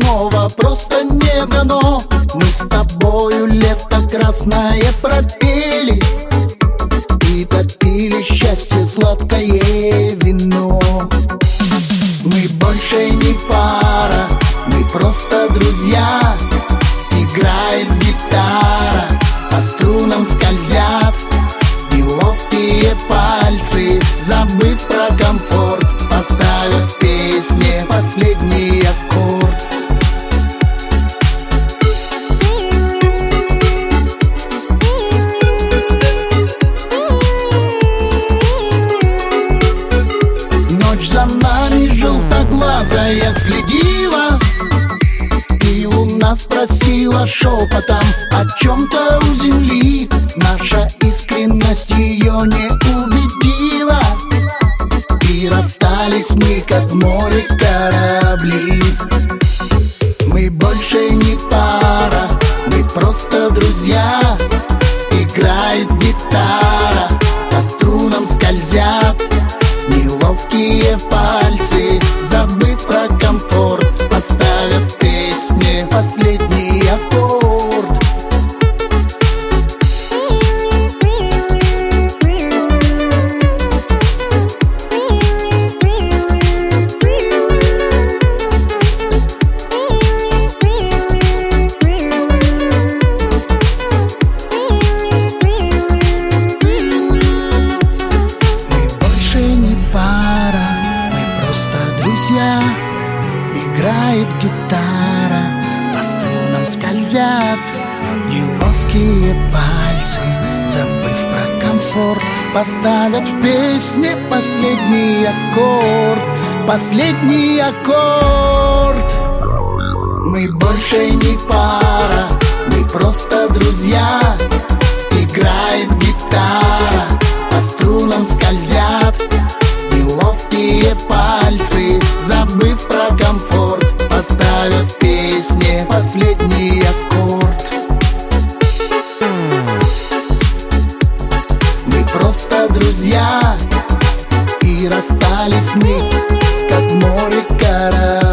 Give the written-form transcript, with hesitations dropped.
снова просто не дано. Мы с тобою лето красное пропели и допили счастье сладкое вино. Мы больше не пара, мы просто друзья. Играет гитара, по струнам скользят неловкие пальцы, забыв про комфорт, поставят в песне последний аккорд. Ночь за нами желтоглазая следила, и луна спросила шепотом о чем-то у земли. Наша искренность ее не убедила, и расстались мы, как в море корабли. Мы больше не пара, мы просто друзья. Играет гитара, по струнам скользят неловкие пальцы, забыв про комфорт, поставят в песне последний аккорд. Играет гитара, по струнам скользят неловкие пальцы, забыв про комфорт, поставят в песне последний аккорд. Последний аккорд. Мы больше не пара, мы просто друзья. Играет гитара, по струнам скользят неловкие пальцы, забыв про комфорт, поставят в песне последний аккорд. Мы просто друзья, и расстались мы, как в море корабли.